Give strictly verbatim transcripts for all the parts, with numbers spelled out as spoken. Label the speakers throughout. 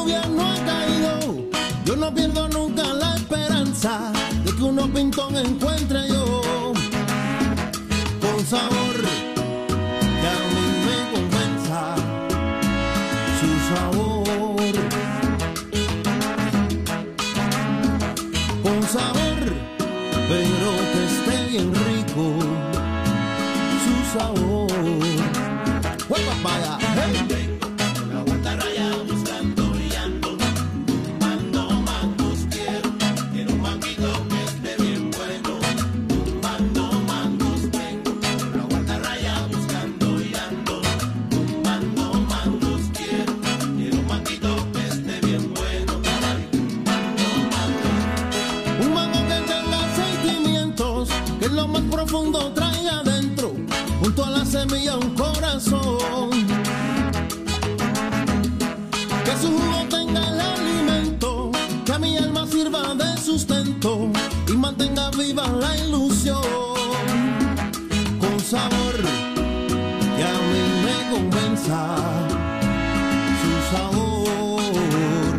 Speaker 1: gobierno ha caído, yo no pierdo nunca la esperanza de que unos pintón encuentre yo con sabor que a mí me convenza su sabor, con sabor, pero que esté bien rico su sabor. ¡Hueva, vaya! ¡Hey! Que lo más profundo traiga adentro, junto a la semilla un corazón, que su jugo tenga el alimento, que a mi alma sirva de sustento y mantenga viva la ilusión, con sabor que a mí me convenza su sabor,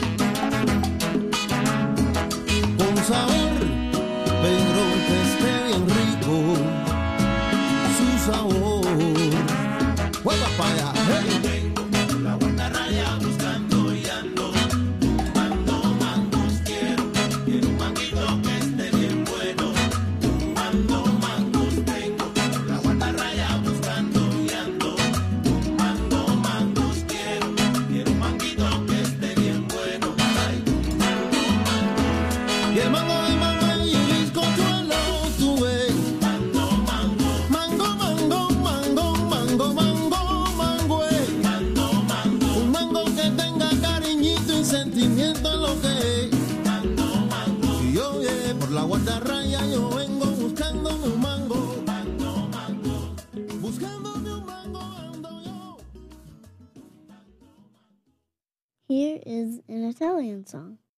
Speaker 1: con sabor, pero que esté bien rico su sabor. ¡Juega para allá! ¡Hey!
Speaker 2: Vengo por la guardarraya buscando y ando tumbando mangos. Quiero, quiero un manguito que esté bien bueno. Tumbando mangos. Vengo por la guardarraya buscando y ando tumbando mangos. Quiero, quiero un manguito que esté bien bueno. Ay, tumbando mangos.
Speaker 1: Y el mango de mango y el bizcochuelo tuve.
Speaker 2: Mango, mango,
Speaker 1: Mango, mango, mango, mango, mango, mango, eh.
Speaker 2: mango, mango,
Speaker 1: Un mango que tenga cariñito y sentimiento en lo que es.
Speaker 2: mango, mango,
Speaker 1: Y yo, yeah, por la guardarraya yo vengo buscándome un mango,
Speaker 2: mango, mango.
Speaker 1: buscándome un mango ando yo.
Speaker 3: Here is an Italian song.